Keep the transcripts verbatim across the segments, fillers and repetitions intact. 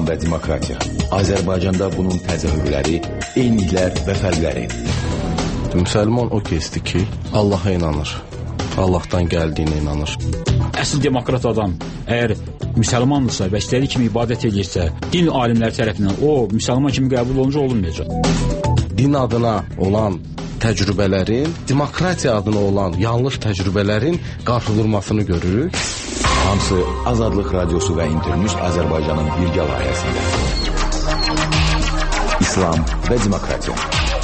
İslam və demokratiya. Azərbaycanda bunun təzahürləri, eyniliklər və fərqləri. Müsəlman o kəsdir ki, Allaha inanır. Allahdan gəldiyinə inanır. Əsl demokrat adam əgər müsəlmandırsa və istədiyi kimi ibadət edirsə, din alimləri tərəfindən o müsəlman kimi qəbul olunca olunmayacaq. Din adına olan təcrübələrin, demokratiya adına olan yanlış təcrübələrin qarşıdurmasını görürük. Hamısı Azadlıq Radiosu və İnternews Azərbaycanın birgə layihəsində. İslam və demokratiya.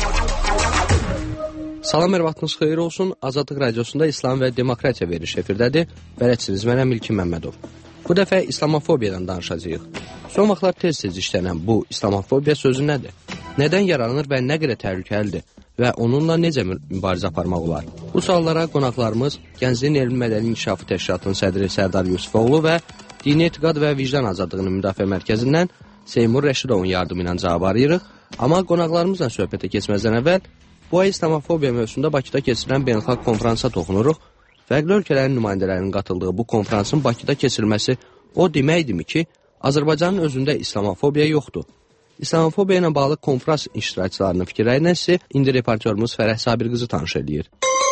Salam, hər vaxtınız xeyir olsun. Azadlıq Radiosunda İslam və Demokratiya veriş efirdədir. Bələdçiniz mənəm İlkin Məmmədov. Bu dəfə İslamofobiyadan danışacağıq. Son vaxtlar tez-tez işlənən bu İslamofobiya sözü nədir? Nədən yaranır və nə qədər təhlükəlidir? Və onunla necə mübarizə aparmaq olar? Bu suallara qonaqlarımız Gəncliyin Elmi Mədəni İnkişafı Təşkilatının sədri Sərdar Yusufoğlu və Dini Etiqad və Vicdan Azadlığının Müdafiə Mərkəzindən Seymur Rəşidovun yardımı ilə cavab arayırıq. Amma qonaqlarımızla söhbətə keçməzdən əvvəl bu ay İslamofobiya mövzusunda Bakıda keçirilən beynəlxalq konfransa toxunuruq. Fərqli ölkələrin nümayəndələrinin qatıldığı bu konfransın Bakıda keçirilməsi o deməkdirmi ki, Azərbaycanın özündə İslamofobiya yoxdur. İslamofobiya ilə bağlı konfrans iştirakçılarının fikirləri nəsə indi reportyorumuz Fərəh Sabir qızı tanış edir.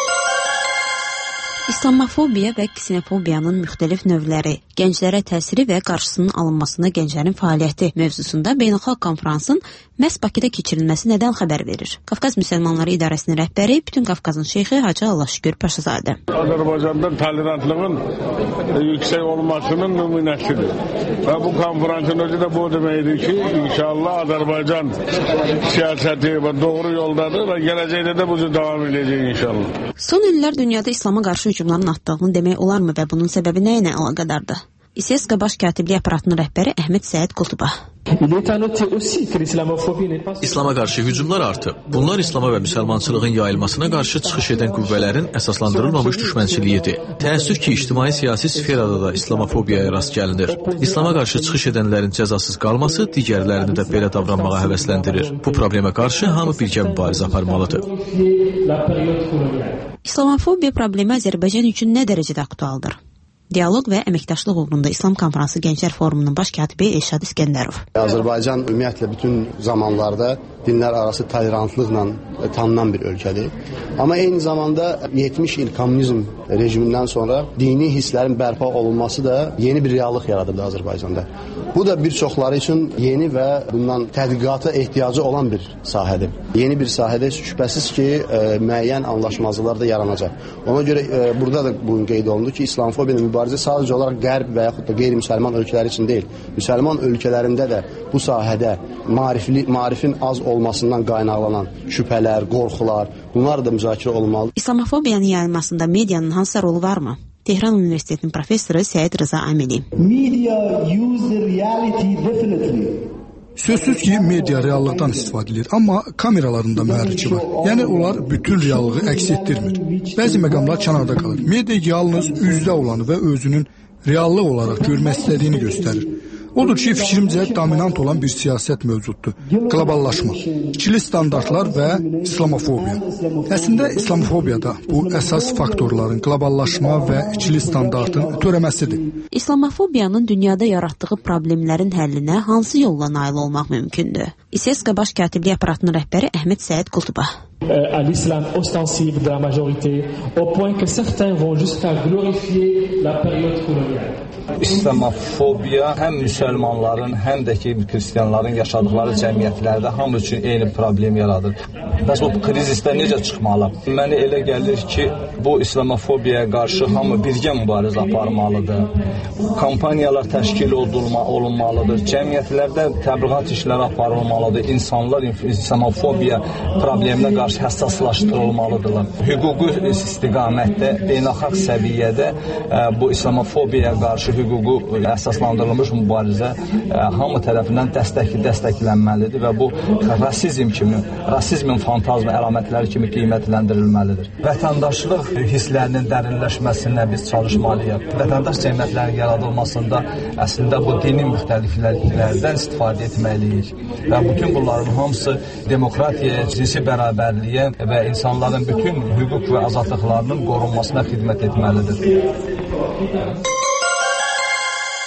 İslamofobiya və ksenofobiyanın müxtəlif növləri, gənclərə təsiri və qarşısının alınmasına gənclərin fəaliyyəti mövzusunda beynəlxalq konfransın məhz Bakıda keçirilməsi nədən xəbər verir? Qafqaz Müsəlmanları İdarəsinin rəhbəri, bütün Qafqazın şeyxi Hacı Allahşükür Paşazadə. Azərbaycanda tolerantlığın yüksək olmasının nümunəsidir. Və bu konferansın özü də bu deməkdir ki, inşallah Azərbaycan siyasəti və doğru yoldadır və gələcəkdə də bu davam edəcək inşallah. Son illər dünyada İslama qarşı hücumların artdığını demək olarmı və bunun səbəbi nə ilə əlaqədardır? İ S S Q Baş Katiblik Aparatının rəhbəri Əhməd Səid Qutuba. İslama qarşı hücumlar artıb. Bunlar İslama və müsəlmançılığın yayılmasına qarşı çıxış edən qüvvələrin əsaslandırılmamış düşmənçiliyidir. Təəssüf ki, ictimai-siyasi sferada da İslamofobiyaya rast gəlinir. İslama qarşı çıxış edənlərin cəzasız qalması digərlərini də belə davranmağa həvəsləndirir. Bu problemə qarşı hamı birgə mübarizə aparmalıdır. İslamofobiya problemi Azərbaycan üçün nə dərəcədə aktualdır? Dialoq və əməkdaşlıq uğrunda İslam Konfransı Gənclər Forumunun baş katibi Elşad İskəndərov. Azərbaycan ümumiyyətlə bütün zamanlarda dinlər arası tolerantlıqla tanınan bir ölkədir. Amma eyni zamanda yetmiş il kommunizm rejimindən sonra dini hisslərin bərpa olunması da yeni bir reallıq yaradıb Azərbaycanda. Bu da bir çoxları üçün yeni və bundan tədqiqata ehtiyacı olan bir sahədir. Yeni bir sahədə şübhəsiz ki, e, müəyyən anlaşmazlıqlar da yaranacaq. Ona görə e, burada da bunun qeyd olundu ki, İslamofobiya mübarizə sadəcə olaraq qərb və yaxud da qeyri-müsəlman ölkələri üçün deyil. Müsəlman ölkələrində də bu sahədə marifli, marifin az olmasından qaynaqlanan şübhələr, qorxular, bunlar da müzakirə olunmalıdır. İslamofobiyanın yayılmasında medianın hansı rolu varmı? Tehran Universitetinin professoru Səid Rıza Amili. Sözsüz ki, media reallıqdan istifadə edir, amma kameralarında mühərriki var. Yəni, onlar bütün reallığı əks etdirmir. Bəzi məqamlar kənarda qalır. Media yalnız üzdə olanı və özünün reallıq olaraq görmək istədiyini göstərir. Odur ki, fikrimcə dominant olan bir siyasət mövcuddur. Qloballaşma, ikili standartlar və İslamofobiya. Əslində, İslamofobiyada bu əsas faktorların qloballaşma və ikili standartın törəməsidir. İslamofobiyanın dünyada yaratdığı problemlərin həllinə hansı yolla nail olmaq mümkündür? İ S S Q Baş Katiblik Aparatının rəhbəri Əhməd Səid Qutuba. à l'islam ostensible de la majorité, au point que certains vont jusqu'à glorifier la période coloniale. İslamofobiya həm müsəlmanların, həm də ki, xristianların yaşadıkları cəmiyyətlərdə hamı üçün eyni problem yaradır. Bəs bu krizisdən necə çıxmalı? Mənə elə gəlir ki, bu İslamofobiyaya qarşı hamı birgə mübarizə aparmalıdır. Kampaniyalar təşkil olunmalıdır. Cəmiyyətlərdə təbliğat işləri aparılmalıdır. İnsanlar İslamofobiya probleminə qarşı həssaslaşdırılmalıdırlar. Hüquqi istiqamətdə, beynəlxalq səviyyədə bu İslamofobiyaya qarşı hüququ əsaslandırılmış mübarizə hamı tərəfindən dəstək, dəstəklənməlidir və bu rasizm kimi, rasizmin fantazma əlamətləri kimi qiymətləndirilməlidir. Vətəndaşlıq hisslərinin dərinləşməsinə biz çalışmalıyıq. Vətəndaş cəmiyyətlərinin yaradılmasında əslində bu dini müxtəlifliklərdən istifadə etməliyik və bütün bunların hamısı demokratiyaya, cinsi bərabərliyə və insanların bütün hüquq və azadlıqlarının qorunmasına xidmət etməlidir.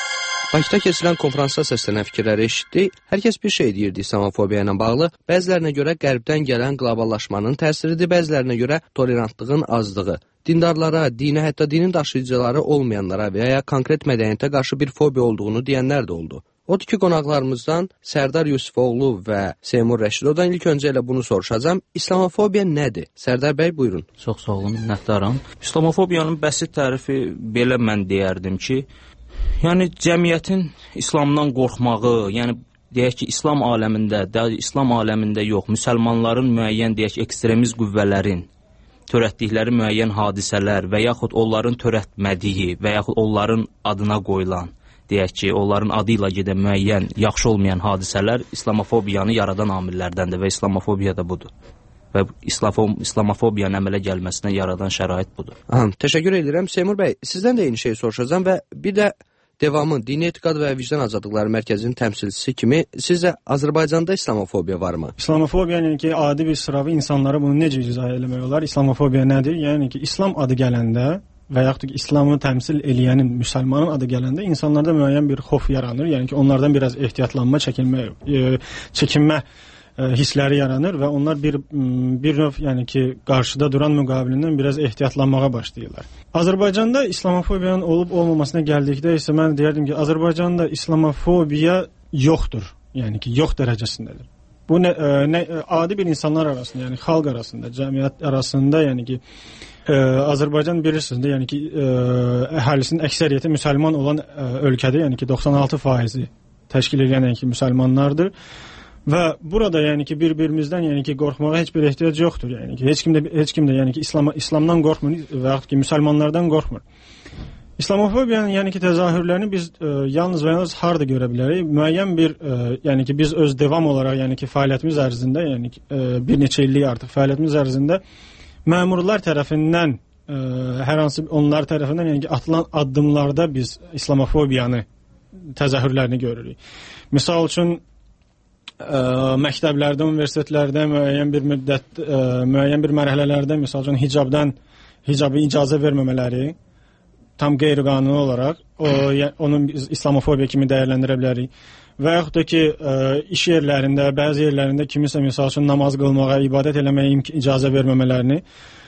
Bakıda keçirilən konferansda səslənən fikirləri eşitdik. Hər kəs bir şey deyirdi islamofobiya ilə bağlı. Bəzilərinə görə qərbdən gələn qloballaşmanın təsiridir, bəzilərinə görə tolerantlığın azlığı. Dindarlara, dinə, hətta dinin daşıyıcıları olmayanlara və ya konkret mədəniyyətə qarşı bir fobiya olduğunu deyənlər də oldu. Odur ki, qonaqlarımızdan Sərdar Yusufoğlu və Seymur Rəşidovdan ilk öncə ilə bunu soruşacağam. İslamofobiya nədir? Sərdar bəy, buyurun. Çox sağ olun, minnətdaram. İslamofobiyanın bəsit tərifi belə mən deyərdim ki, yəni cəmiyyətin İslamdan qorxmağı, yəni deyək ki, İslam aləmində, İslam aləmində yox, müsəlmanların müəyyən deyək ki, ekstremist qüvvələrin törətdikləri müəyyən hadisələr və yaxud onların törətmədiyi və yaxud onların adına qoyulan, deyək ki, onların adı ilə gedən müəyyən yaxşı olmayan hadisələr islamofobiyanı yaradan amillərdəndir və islamofobiya da budur. Və islamofobiyanın əmələ gəlməsinə yaradan şərait budur. Aha, təşəkkür edirəm. Seymur bəy, sizdən də eyni şeyi soruşacağım və bir də devamı Dini Etiqad və Vicdan Azadlıqları Mərkəzinin təmsilçisi kimi sizcə Azərbaycanda islamofobiya varmı? İslamofobiya yəni ki, adi bir sıravi insanlara bunu necə izah eləmək olar? İslamofobiya nədir? Yəni ki, İslam adı gələndə və yaxud ki, İslamı təmsil eləyənin, müsəlmanın adı gələndə insanlarda müəyyən bir xof yaranır. Yəni ki, onlardan biraz ehtiyatlanma, çəkinmə, e, çəkinmə hissləri yaranır və onlar bir bir növ, yəni ki, qarşıda duran müqabilindən biraz ehtiyatlanmağa başlayırlar. Azərbaycanda islamofobiyanın olub olmamasına gəldikdə isə mən deyərdim ki, Azərbaycanda islamofobiya yoxdur. Yəni ki, yox dərəcəsindədir. Bu nə, nə adi bir insanlar arasında, yəni xalq arasında, cəmiyyət arasında, yəni ki, ə, Azərbaycan bilirsiniz də, yəni ki, ə, əhalisinin əksəriyyəti müsəlman olan ə, ölkədir, yəni ki, doxsan altı faizi təşkil edən yəni ki, müsəlmanlardır. Və burada yəni ki bir-birimizdən yəni ki qorxmağa heç bir ehtiyac yoxdur. Yəni ki heç kim də heç kim də yəni ki İslam İslamdan qorxmur və yaxud ki müsəlmanlardan qorxmur. İslamofobiyanın yəni ki təzahürlərini biz ə, yalnız və yalnız harda görə bilərik? Müəyyən bir ə, yəni ki biz öz devam olaraq yəni ki fəaliyyətimiz ərzində, yəni ki, ə, bir neçə illik artıq fəaliyyətimiz ərzində məmurlar tərəfindən ə, hər hansı onlar tərəfindən yəni ki atılan addımlarda biz islamofobiyanı təzahürlərini görürük. Misal üçün ə, məktəblərdə, universitetlərdə müəyyən bir müddət, ə, müəyyən bir mərhələlərdə misal üçün hicabdan hicabı icazə verməmələri tam qeyri-qanuni olaraq o, onun islamofobiya kimi dəyərləndirə bilərik. Və yaxud da ki, ə, iş yerlərində, bəzi yerlərində kimisə misal üçün namaz qılmağa, ibadət eləməyə icazə verməmələrini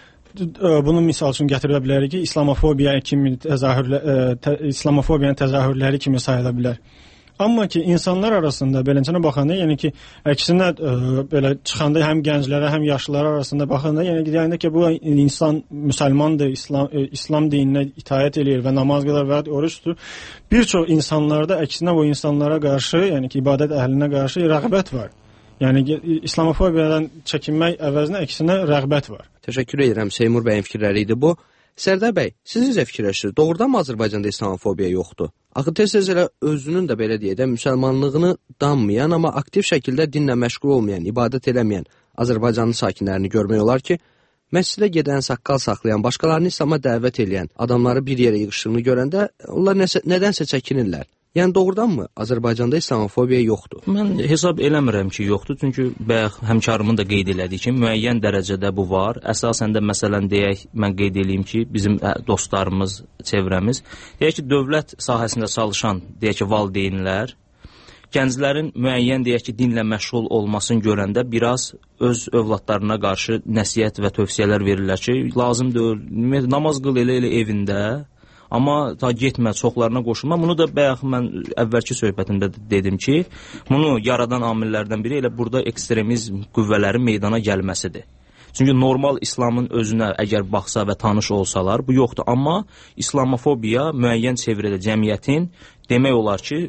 ə, bunu misal üçün gətirə bilərik ki, islamofobiya kimi təzahürlə, ə, tə, islamofobiyanın təzahürləri kimi sayıla bilər. Amma ki, insanlar arasında beləncənə baxanda, yəni ki, əksinə ə, belə çıxanda həm gənclərə, həm yaşlılar arasında baxanda, yəni ki, yəni ki, bu insan müsəlmandır, İslam, ə, İslam dininə itaət eləyir və namaz qılar və oruç tutur. Bir çox insanlarda əksinə bu insanlara qarşı, yəni ki, ibadət əhlinə qarşı rəğbət var. Yəni islamofobiyadan çəkinmək əvəzinə əksinə rəğbət var. Təşəkkür edirəm. Seymur bəyin fikirləri idi bu. Sərdar bəy, siz necə fikirləşirsiniz? Doğrudan mı Azərbaycanda islamofobiya yoxdur? Axı tez-tez elə özünün də belə deyək də müsəlmanlığını danmayan, amma aktiv şəkildə dinlə məşğul olmayan, ibadət eləməyən Azərbaycanlı sakinlərini görmək olar ki, məscidə gedən, saqqal saxlayan, başqalarını İslama dəvət edən adamları bir yerə yığışdığını görəndə onlar nəsə, nədənsə çəkinirlər. Yəni doğrudanmı Azərbaycanda islamofobiya yoxdur? Mən hesab eləmirəm ki, yoxdur. Çünki bayaq həmkarımın da qeyd elədiyi kimi müəyyən dərəcədə bu var. Əsasən də məsələn deyək, mən qeyd eləyim ki, bizim dostlarımız, çevrəmiz, deyək ki, dövlət sahəsində çalışan, deyək ki, valideynlər gənclərin müəyyən deyək ki, dinlə məşğul olmasını görəndə biraz öz övladlarına qarşı nəsihət və tövsiyələr verirlər ki, lazım deyil, namaz qıl elə elə evində. Amma ta getmə, çoxlarına qoşulma. Bunu da bayaq mən əvvəlki söhbətimdə dedim ki, bunu yaradan amillərdən biri elə burada ekstremizm qüvvələrin meydana gəlməsidir. Çünki normal İslamın özünə əgər baxsa və tanış olsalar, bu yoxdur. Amma islamofobiya müəyyən çevrədə cəmiyyətin demək olar ki,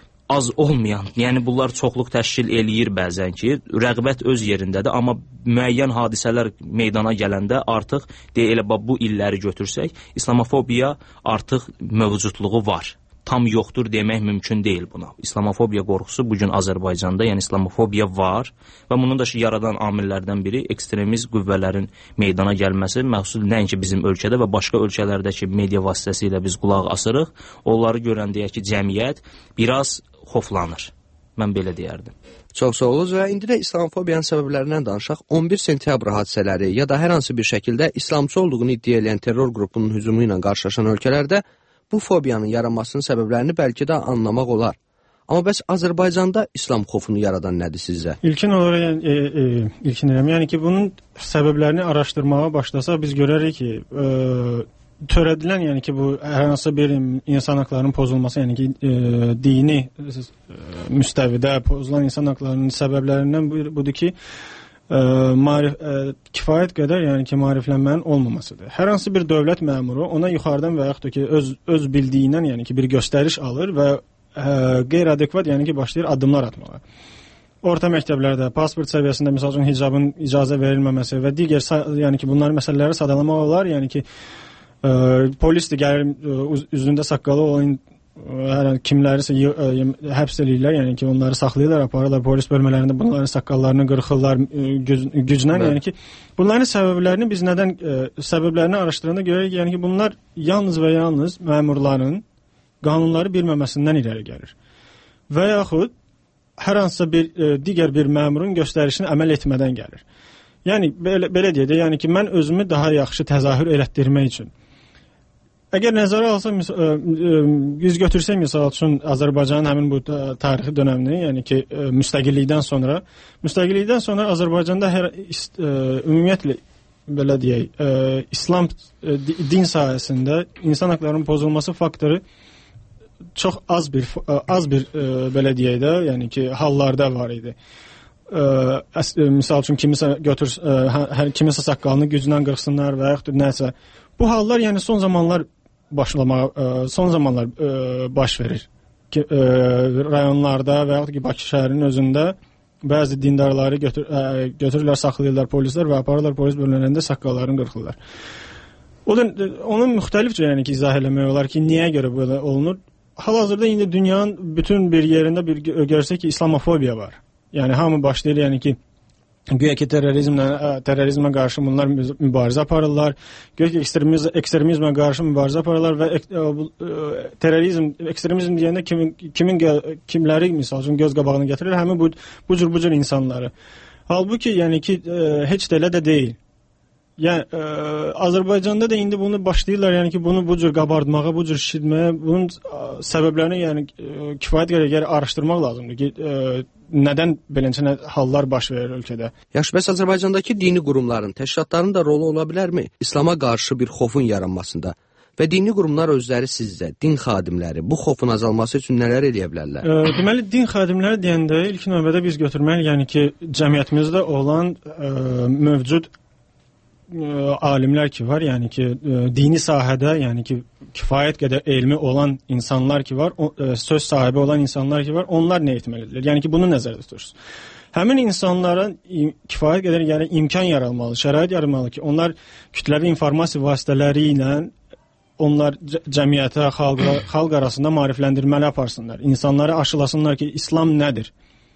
az olmayan, yəni bunlar çoxluq təşkil eləyir bəzən ki, rəğbət öz yerindədir, amma müəyyən hadisələr meydana gələndə artıq deyə elə bu illəri götürsək, islamofobiya artıq mövcudluğu var. Tam yoxdur demək mümkün deyil buna. İslamofobiya qorxusu bugün Azərbaycanda, yəni islamofobiya var və bunun da ki, yaradan amillərdən biri ekstremist qüvvələrin meydana gəlməsi, məhsul nəinki bizim ölkədə və başqa ölkələrdəki media vasitəsilə biz qulaq asırıq. Onları görən deyək ki, cəmiyyət biraz xoflanır. Mən belə deyərdim. Çox sağ olun və indi də islamofobiyanın səbəblərindən danışaq. on bir sentyabr hadisələri ya da hər hansı bir şəkildə İslamçı olduğunu iddia edən terror qrupunun hücumu ilə qarşılaşan ölkələrdə bu fobiyanın yaranmasının səbəblərini bəlkə də anlamaq olar. Amma bəs Azərbaycanda İslam xofunu yaradan nədir sizcə? İlkin olaraq yəni, e, e, ilkin deyirəm, yəni ki, bunun səbəblərini araşdırmağa başlasaq biz görərik ki, e, törədilən, yəni ki, bu hər hansı bir insan haqlarının pozulması, yəni ki, e, dini e, müstəvidə pozulan insan haqlarının səbəblərindən budur ki, e, marif, e, kifayət qədər, yəni ki, maariflənmənin olmamasıdır. Hər hansı bir dövlət məmuru ona yuxarıdan və yaxud da ki, öz, öz bildiyindən, yəni ki, bir göstəriş alır və qeyri-adekvat, yəni ki, başlayır addımlar atmağa. Orta məktəblərdə, pasport səviyyəsində, misal üçün, hicabın icazə verilməməsi və digər, yəni ki, bunların məsələləri sadalamaq olar, yəni ki, ə, polisdir gəlir, üzündə saqqalı olan hər kimlərisə həbs edirlər, yəni ki, onları saxlayırlar, aparırlar polis bölmələrində, bunların saqqallarını qırxırlar güc, güclə, yəni ki, bunların səbəblərini biz nədən, ə, səbəblərini araşdıranda görürük, yəni ki, bunlar yalnız və yalnız məmurların qanunları bilməməsindən irəli gəlir. Və yaxud hər hansısa bir e, digər bir məmurun göstərişini əməl etmədən gəlir. Yəni belə, belə deyək də, yəni ki, mən özümü daha yaxşı təzahür elətdirmək üçün. Əgər nəzərə alsam, e, e, biz götürsək misal üçün Azərbaycanın həmin bu tarixi dönəmini, yəni ki, e, müstəqillikdən sonra, müstəqillikdən sonra Azərbaycanda hər e, ümumiyyətlə belə deyək, e, İslam e, din sahəsində insan haqlarının pozulması faktoru çox az bir az bir e, belə deyək də, yəni ki, hallarda var idi. E, əs, e, misal üçün kimisə götür e, hər kimisə saqqalını güclə qırxsınlar və yaxud nəsə. Bu hallar yəni son zamanlar başlamağa e, son zamanlar e, baş verir. Ki, e, rayonlarda və yaxud ki, Bakı şəhərinin özündə bəzi dindarları götür e, götürürlər, saxlayırlar polislər və aparırlar polis bölmələrində saqqallarını qırxırlar. O da onun müxtəlifcə yəni ki, izah eləmək olar ki, niyə görə belə olunur? Hal-hazırda indi dünyanın bütün bir yerində bir görsək ki, İslamofobiya var. Yəni hamı başlayır, yəni ki, güya ki terrorizmlə terrorizmə qarşı bunlar mübarizə aparırlar. Güya ki ekstremizm ekstremizmə qarşı mübarizə aparırlar və ek, terrorizm, ekstremizm deyəndə kimin kimin kimləri misal üçün göz qabağına gətirir, həmin bu bu cür bu cür insanları. Halbuki yəni ki heç də elə də deyil. Yəni ə, Azərbaycanda da indi bunu başlayırlar, yəni ki, bunu bu cür qabardmağa, bu cür şişirməyə, bunun ə, səbəblərini yəni ə, kifayət qədər araşdırmaq lazımdır ki, ə, nədən beləncə hallar baş verir ölkədə. Yaxşı, bəs Azərbaycandakı dini qurumların, təşkilatların da rolu ola bilərmi İslama qarşı bir xofun yaranmasında? Və dini qurumlar özləri sizcə, din xadimləri bu xofun azalması üçün nələr edə bilərlər? Ə, deməli, din xadimləri deyəndə ilk növbədə biz götürməliyik, yəni ki, cəmiyyətimizdə olan ə, mövcud alimlər ki var, yəni ki, dini sahədə, yəni ki, kifayət qədər elmi olan insanlar ki var, o, söz sahibi olan insanlar ki var, onlar nə etməlidirlər? Yəni ki, bunu nəzərdə tutursunuz. Həmin insanlara kifayət qədər yəni imkan yaratmalı, şərait yaratmalı ki, onlar kütləvi informasiya vasitələri ilə onlar cəmiyyətə, xalq, xalq arasında maarifləndirməli aparsınlar. İnsanları aşılasınlar ki, İslam nədir?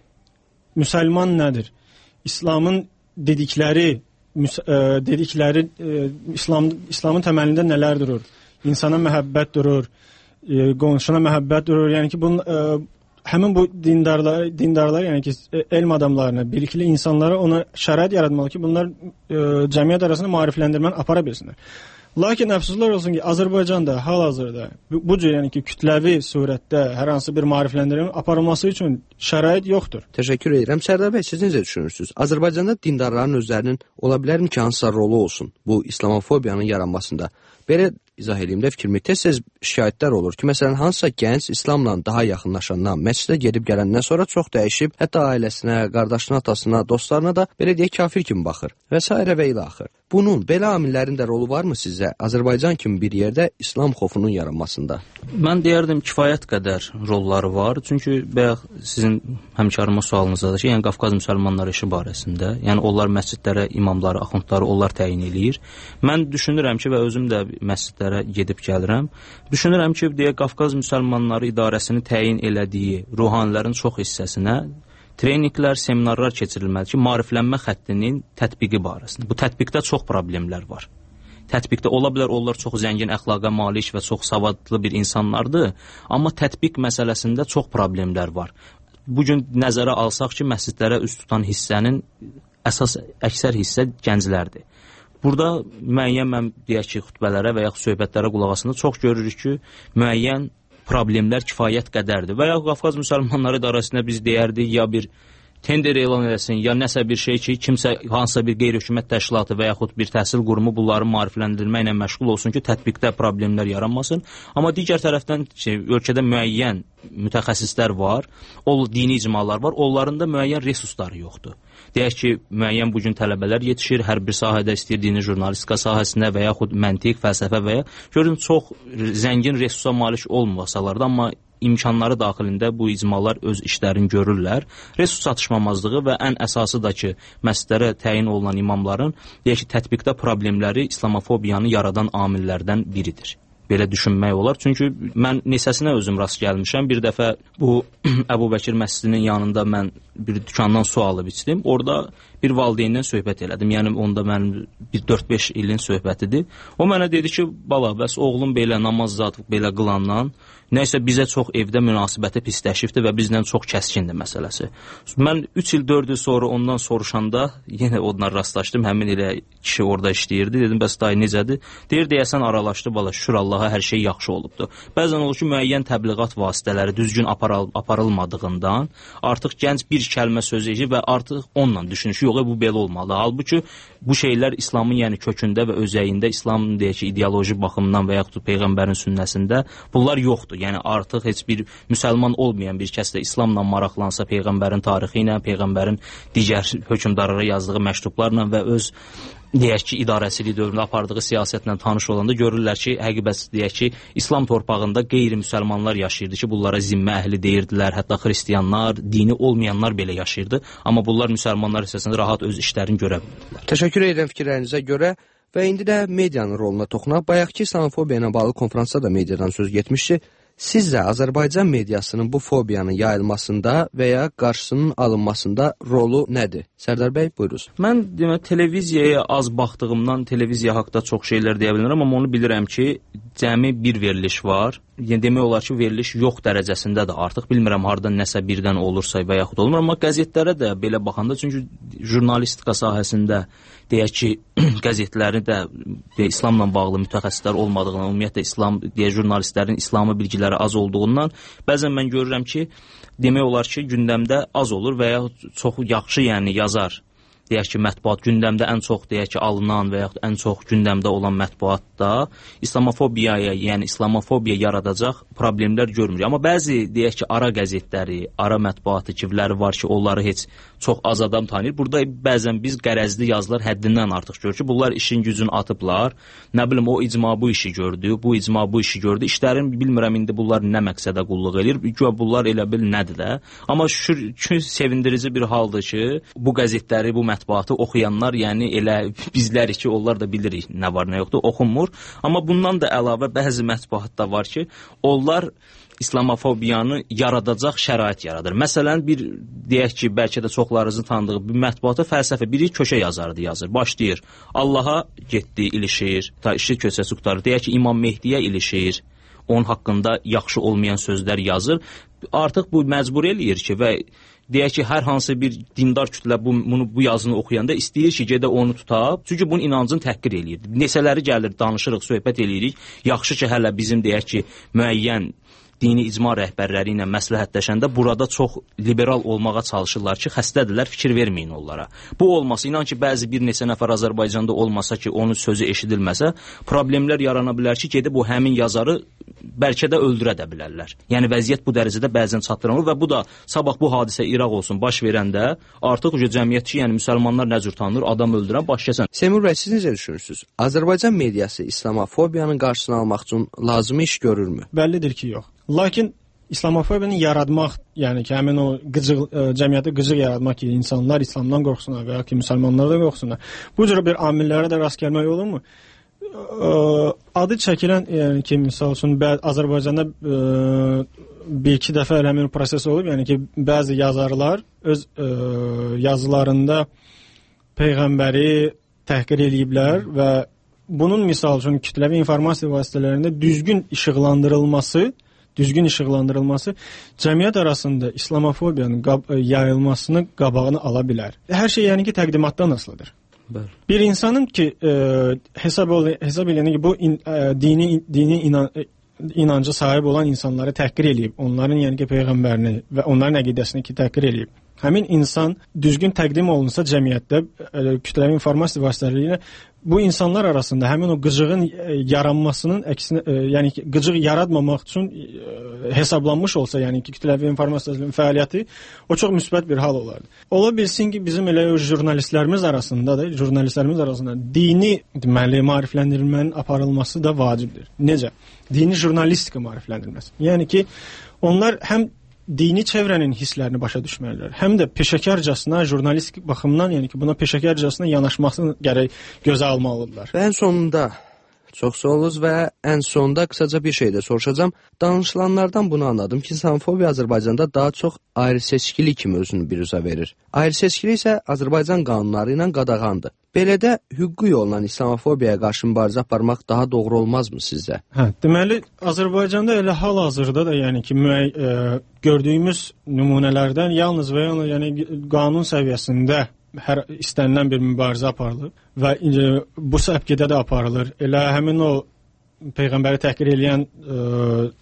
Müsəlman nədir? İslamın dedikləri Müs ə, dedikləri ə, İslam İslamın təməlində nələr durur? İnsana məhəbbət durur, ə, qonşuna məhəbbət durur. Yəni ki, bunun ə, həmin bu dindarlar, dindarlar yəni ki, elm adamlarına, bilikli insanlara ona şərait yaratmalı ki, bunlar ə, cəmiyyət arasında maarifləndirməni apara bilsinlər. Lakin əfsuslar olsun ki, Azərbaycanda hal-hazırda bu, bu cür yəni ki, kütləvi surətdə hər hansı bir maarifləndirmənin aparılması üçün şərait yoxdur. Təşəkkür edirəm. Sərdar bəy, siz necə düşünürsünüz? Azərbaycanda dindarların özlərinin ola bilərmi ki, hansısa rolu olsun bu İslamofobiyanın yaranmasında? Belə izah edeyim də fikrimi. Tez-tez şikayətlər olur ki, məsələn, hansısa gənc İslamla daha yaxınlaşandan, məscidə gedib gələndən sonra çox dəyişib, hətta ailəsinə, qardaşına, atasına, dostlarına da belə deyək kafir kimi baxır və s. və ilə axır. Bunun, belə amillərin də rolu varmı sizcə Azərbaycan kimi bir yerdə İslam xofunun yaranmasında? Mən deyərdim kifayət qədər rolları var. Çünki bayaq sizin həmkarıma sualınızda da ki, yəni Qafqaz müsəlmanları işi barəsində, yəni onlar məscidlərə imamları, axundları onlar təyin eləyir. Mən düşünürəm ki və özüm də məscidlərə gedib gəlirəm. Düşünürəm ki, deyə Qafqaz müsəlmanları idarəsinin təyin elədiyi ruhanilərin çox hissəsinə treninqlər, seminarlar keçirilməli ki, maariflənmə xəttinin tətbiqi barəsində. Bu tətbiqdə çox problemlər var. Tətbiqdə ola bilər, onlar çox zəngin əxlaqa malik və çox savadlı bir insanlardır, amma tətbiq məsələsində çox problemlər var. Bugün nəzərə alsaq ki, məscidlərə üst tutan hissənin əsas əksər hissə gənclərdir. Burada müəyyən mən deyək ki, xutbələrə və ya söhbətlərə qulaq asanda çox görürük ki, müəyyən problemlər kifayət qədərdir. Və ya Qafqaz müsəlmanları idarəsində biz deyərdik, ya bir tender elan eləsin, ya nəsə bir şey ki, kimsə hansısa bir qeyri-hökumət təşkilatı və yaxud bir təhsil qurumu bunları maarifləndirməklə məşğul olsun ki, tətbiqdə problemlər yaranmasın. Amma digər tərəfdən şey, ölkədə müəyyən mütəxəssislər var, o dini icmalar var, onların da müəyyən resursları yoxdur. Deyək ki, müəyyən bugün tələbələr yetişir, hər bir sahədə istəyir dini jurnalistika sahəsində və yaxud məntiq, fəlsəfə və ya görün çox zəngin resursa malik olmasalar da, amma imkanları daxilində bu icmalar öz işlərini görürlər. Resurs çatışmamazlığı və ən əsası da ki, məsələlərə təyin olunan imamların deyək ki, tətbiqdə problemləri islamofobiyanı yaradan amillərdən biridir. Belə düşünmək olar. Çünki mən neçəsinə özüm rast gəlmişəm. Bir dəfə bu Əbu Bəkir məscidinin yanında mən bir dükandan su alıb içdim. Orada bir valideyndən söhbət elədim. Yəni onda mənim bir dörd beş ilin söhbətidir. O mənə dedi ki, bala, bəs oğlum belə namaz zat belə qılandan nəysə bizə çox evdə münasibəti pisləşibdir və bizlə çox kəskindir məsələsi. Mən üç il, dörd il sonra ondan soruşanda yenə ondan rastlaşdım. Həmin elə kişi orada işləyirdi. Dedim, bəs dayı necədir? Deyir, deyəsən aralaşdı, bala, şükür Allaha hər şey yaxşı olubdur. Bəzən olur ki, müəyyən təbliğat vasitələri düzgün aparıl aparılmadığından artıq gənc bir kəlmə söz edir və artıq onunla düşünür ki, yox, bu belə olmalı. Halbuki bu şeylər İslamın yəni kökündə və özəyində İslamın deyək ki, ideoloji baxımdan və yaxud Peyğəmbərin sünnəsində bunlar yoxdur. Yəni artıq heç bir müsəlman olmayan bir kəs də İslamla maraqlansa Peyğəmbərin tarixi ilə, Peyğəmbərin digər hökmdarlara yazdığı məktublarla və öz deyək ki, idarəçilik dövründə apardığı siyasətlə tanış olanda görürlər ki, həqiqət deyək ki, İslam torpağında qeyri-müsəlmanlar yaşayırdı ki, bunlara zimmə əhli deyirdilər, hətta xristiyanlar, dini olmayanlar belə yaşayırdı. Amma bunlar müsəlmanlar hissəsində rahat öz işlərini görə bildilər. Təşəkkür edirəm fikirlərinizə görə və indi də medianın roluna toxunaq. Bayaqki islamofobiya ilə bağlı konfransda da mediadan söz getmişdi. Sizcə Azərbaycan mediasının bu fobiyanın yayılmasında və ya qarşısının alınmasında rolu nədir? Sərdar bəy, buyurunuz. Mən demək, televiziyaya az baxdığımdan televiziya haqqında çox şeylər deyə bilmirəm, amma onu bilirəm ki, cəmi bir veriliş var. Yəni demək olar ki, veriliş yox dərəcəsində də artıq bilmirəm hardan nəsə birdən olursa və yaxud olmur, amma qəzetlərə də belə baxanda, çünki jurnalistika sahəsində deyək ki, qəzetləri də deyə, İslamla bağlı mütəxəssislər olmadığından, ümumiyyətlə İslam deyə jurnalistlərin İslamı bilgiləri az olduğundan bəzən mən görürəm ki, demək olar ki, gündəmdə az olur və ya çox yaxşı yəni yazar. Deyək ki, mətbuat gündəmdə ən çox deyək ki, alınan və yaxud ən çox gündəmdə olan mətbuatda islamofobiyaya, yəni islamofobiya yaradacaq problemlər görmür. Amma bəzi deyək ki, ara qəzetləri, ara mətbuatı kivləri var ki, onları heç çox az adam tanıyır. Burada bəzən biz qərəzli yazılar həddindən artıq görür ki, bunlar işin gücünü atıblar. Nə bilim, o icma bu işi gördü, bu icma bu işi gördü. İşlərin bilmirəm indi bunlar nə məqsədə qulluq eləyir. Güya bunlar elə bil nədir də. Amma şükür ki, sevindirici bir haldır ki, bu qəzetləri, bu mətbuatı oxuyanlar, yəni elə bizlər ki, onlar da bilirik nə var, nə yoxdur, oxunmur. Amma bundan da əlavə bəzi mətbuatda var ki, onlar islamofobiyanı yaradacaq şərait yaradır. Məsələn, bir deyək ki, bəlkə də çoxlarınızın tanıdığı bir mətbuata fəlsəfə biri köşə yazardı yazır. Başlayır, Allaha getdi, ilişir, ta işi köçəsi qutarır. Deyək ki, İmam Mehdiyə ilişir, onun haqqında yaxşı olmayan sözlər yazır. Artıq bu məcbur eləyir ki, və deyək ki, hər hansı bir dindar kütlə bu, bunu, bu yazını oxuyanda istəyir ki, gedə onu tutab. Çünki bunun inancını təhqir eləyir. Neçələri gəlir, danışırıq, söhbət eləyirik. Yaxşı ki, hələ bizim deyək ki, müəyyən dini icma rəhbərləri ilə məsləhətləşəndə burada çox liberal olmağa çalışırlar ki, xəstədirlər, fikir verməyin onlara. Bu olmasa, inan ki, bəzi bir neçə nəfər Azərbaycanda olmasa ki, onun sözü eşidilməsə, problemlər yarana bilər ki, gedib o həmin yazarı bəlkə də öldürə də bilərlər. Yəni vəziyyət bu dərəcədə bəzən çatdırılır və bu da sabah bu hadisə İraq olsun baş verəndə artıq o cəmiyyət ki, yəni müsəlmanlar nə cür tanınır, adam öldürən baş kəsən. Seymur bəy, siz necə düşünürsünüz? Azərbaycan mediası islamofobiyanın qarşısını almaq üçün lazımi iş görürmü? Bəllidir ki, yox. Lakin islamofobiyanı yaratmaq, yəni ki, həmin o qıcıq, ə, cəmiyyətə qıcıq yaratmaq ki, insanlar İslamdan qorxsunlar və ya ki, müsəlmanlardan qorxsunlar. Bu cür bir amillərə də rast gəlmək olurmu? Ə, adı çəkilən, yəni ki, misal üçün, Azərbaycanda ə, bir-iki dəfə həmin proses olub, yəni ki, bəzi yazarlar öz ə, yazılarında Peyğəmbəri təhqir eləyiblər və bunun misal üçün kütləvi informasiya vasitələrində düzgün işıqlandırılması düzgün işıqlandırılması cəmiyyət arasında islamofobiyanın qab yayılmasını qabağını ala bilər. Hər şey yəni ki, təqdimatdan asılıdır. Bəli. Bir insanın ki e, hesab ol hesab eləyəndə ki bu in, e, dini dini inan inancı sahib olan insanları təhqir eləyib, onların yəni ki peyğəmbərini və onların əqidəsini ki təhqir eləyib. Həmin insan düzgün təqdim olunsa cəmiyyətdə e, kütləvi informasiya vasitələri ilə bu insanlar arasında həmin o qıcığın e, yaranmasının əksinə, e, yəni ki qıcıq yaratmamaq üçün e, hesablanmış olsa, yəni ki kütləvi informasiyanın fəaliyyəti o çox müsbət bir hal olardı. Ola bilsin ki bizim elə o jurnalistlərimiz arasında da, jurnalistlərimiz arasında dini deməli maarifləndirilmənin aparılması da vacibdir. Necə? Dini jurnalistika maarifləndirilməsi. Yəni ki onlar həm dini çevrənin hisslərini başa düşməlidirlər. Həm də peşəkarcasına, jurnalistik baxımdan, yəni ki, buna peşəkarcasına yanaşmasını gərək gözə almalıdırlar. Və ən sonunda, çox sağ olunuz və ən sonunda qısaca bir şey də soruşacağam. Danışılanlardan bunu anladım ki, İslamofobiya Azərbaycanda daha çox ayrı-seçkilik kimi özünü biruzə verir. Ayrı-seçkilik isə Azərbaycan qanunları ilə qadağandır. Belə də hüquqi yolla İslamofobiyaya qarşı mübarizə aparmaq daha doğru olmazmı sizcə? Hə, deməli Azərbaycanda elə hal-hazırda da yəni ki müəy e, gördüyümüz nümunələrdən yalnız və yalnız yəni qanun səviyyəsində hər istənilən bir mübarizə aparılır və e, bu səbkidə də aparılır. Elə həmin o peyğəmbəri təhqir edən e,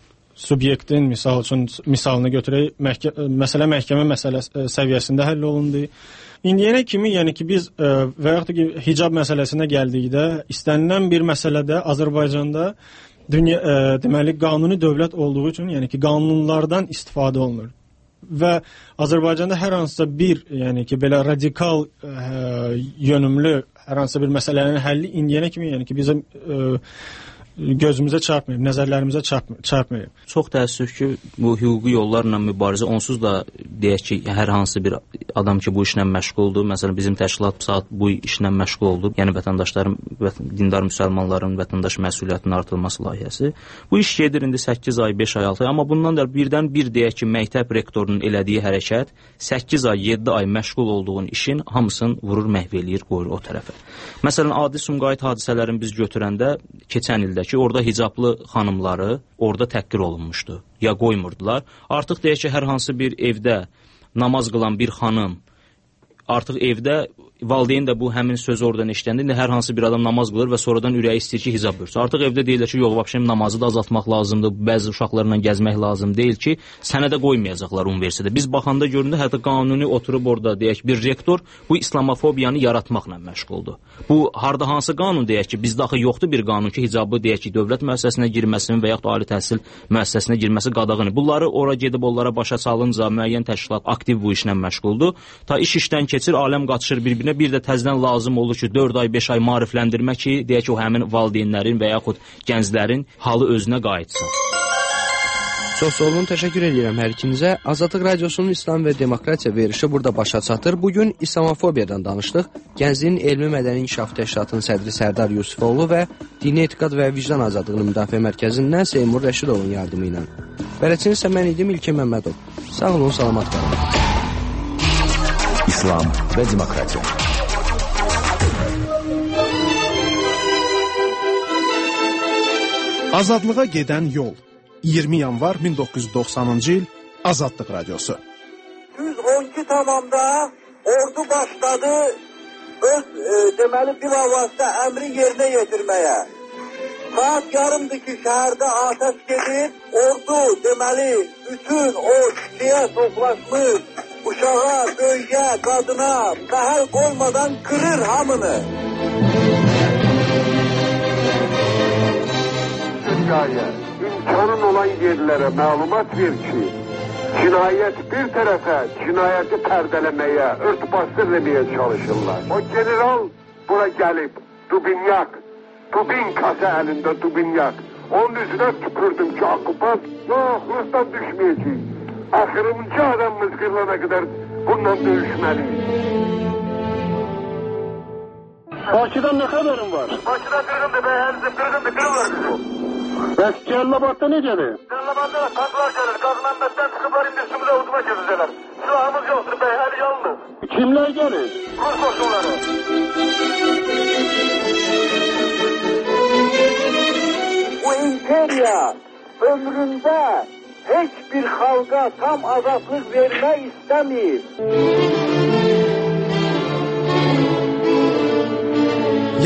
subyektin misal üçün misalını götürək, məhkə məsələ məhkəmə məsələsi səviyyəsində həll olundu. İndiyənə kimi, yəni ki biz e, və yaxud da ki hicab məsələsinə gəldikdə istənilən bir məsələdə Azərbaycanda dünya e, deməli qanuni dövlət olduğu üçün, yəni ki qanunlardan istifadə olunur. Və Azərbaycanda hər hansısa bir, yəni ki belə radikal e, yönümlü hər hansısa bir məsələnin həlli indiyənə kimi, yəni ki bizim e, gözümüzə çarpmayıb, nəzərlərimizə çarpmayıb. Çox təəssüf ki, bu hüquqi yollarla mübarizə onsuz da deyək ki, hər hansı bir adam ki bu işlə məşğuldur, məsələn bizim təşkilat saat bu işlə məşğul oldu, yəni vətəndaşların, dindar müsəlmanların vətəndaş məsuliyyətinin artırılması layihəsi. Bu iş gedir indi səkkiz ay, beş ay, altı ay, amma bundan da birdən bir deyək ki, məktəb rektorunun elədiyi hərəkət səkkiz ay, yeddi ay məşğul olduğun işin hamısını vurur, məhv eləyir, qoyur o tərəfə. Məsələn, adi Sumqayıt hadisələrini biz götürəndə keçən ildə ki, orada hicablı xanımları orada təhqir olunmuşdu. Ya qoymurdular. Artıq deyək ki, hər hansı bir evdə namaz qılan bir xanım artıq evdə valideyn də bu həmin sözü oradan eşidəndə indi hər hansı bir adam namaz qılır və sonradan ürəyi istəyir ki, hicab bürüsün. Artıq evdə deyirlər ki, yox, vəbşəm namazı da azaltmaq lazımdır, bəzi uşaqlarla gəzmək lazım deyil ki, sənə də qoymayacaqlar universitetdə. Biz baxanda göründü, hətta qanuni oturub orada deyək bir rektor bu islamofobiyanı yaratmaqla məşğuldur. Bu harda hansı qanun deyək ki, bizdə axı yoxdur bir qanun ki, hicabı deyək ki, dövlət müəssisəsinə girməsinin və yaxud ali təhsil müəssisəsinə girməsi qadağandır. Bunları ora gedib onlara başa salınca müəyyən təşkilat aktiv bu işlə məşğuldur. Ta iş işdən keçir, aləm qaçışır bir-birinə, bir də təzədən lazım olur ki, dörd ay, beş ay maarifləndirmə ki, deyək ki, o həmin valideynlərin və yaxud gənclərin halı özünə qayıtsın. Çox sağ olun, təşəkkür edirəm hər ikinizə. Azadlıq Radiosunun İslam və Demokratiya verilişi burada başa çatır. Bugün İslamofobiyadan danışdıq. Gəncliyin Elmi Mədəni İnkişaf Təşkilatının sədri Sərdar Yusifoğlu və Dini Etiqad və Vicdan Azadlığını Müdafiə Mərkəzindən Seymur Rəşidovun yardımı ilə. Bələdçiniz isə mən idim İlkin Məmmədov. Sağ olun, salamat qalın. İslam və Demokratiya. Azadlığa gedən yol. iyirmi yanvar min doqquz yüz doxsanıncı il Azadlıq Radiosu. yüz on iki tamamda ordu başladı öz e, deməli bilavasitə əmri yerinə yetirməyə. Saat yarımdır ki şəhərdə atəş gedir. Ordu deməli bütün o kişiyə toplaşmış uşağa, böyüyə, qadına məhəl qoymadan qırır hamını. Dünyaya, imkanın olan yerlərə məlumat ver ki, cinayət bir tərəfə cinayəti pərdələməyə, örtbasdır eləməyə çalışırlar. O general bura gəlib, Dubinyak, Dubinkası əlində Dubinyak. Onun üzünə tüpürdüm ki, akupant, yox, Rusdan düşməyəcək. Axırıncı adamımız qırılana qədər bundan döyüşməliyik. Bakıdan nə xəbərin var? Bakıdan qırğındır, bəyərizim, qırğındır, qırılır bizi. Bəs Cəllabadda necədir? Cəllabadda da tanklar gəlir, Qazməmməddən çıxıblar, indi üstümüzə uduma gezəcəklər. Silahımız yoxdur, bəyəri yalnız. Kimlər gəlir? Rus qoşunları. Bu imperiya ömründə heç bir xalqa tam azadlıq vermək istəmir.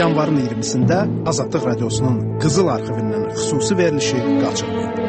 yanvarın iyirmisində Azadlıq Radiosunun Qızıl arxivindən xüsusi verilişi qaçırmayın.